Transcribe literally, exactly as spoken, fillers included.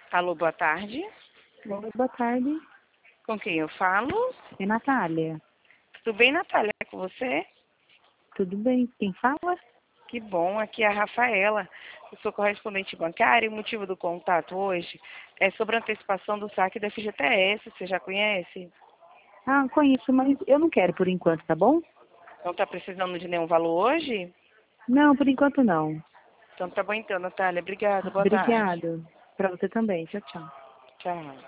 Alô, boa tarde. Oi, boa tarde. Com quem eu falo? É Natália. Tudo bem, Natália? É com você? Tudo bem? Quem fala? Que bom, aqui é a Rafaela. Eu sou correspondente bancária e o motivo do contato hoje é sobre a antecipação do saque da F G T S. Você já conhece? Ah, conheço, mas eu não quero por enquanto, tá bom? Não está precisando de nenhum valor hoje? Não, por enquanto não. Então tá bom então, Natália. Obrigada. Boa tarde. Obrigada. Pra você também. Tchau, tchau. Tchau.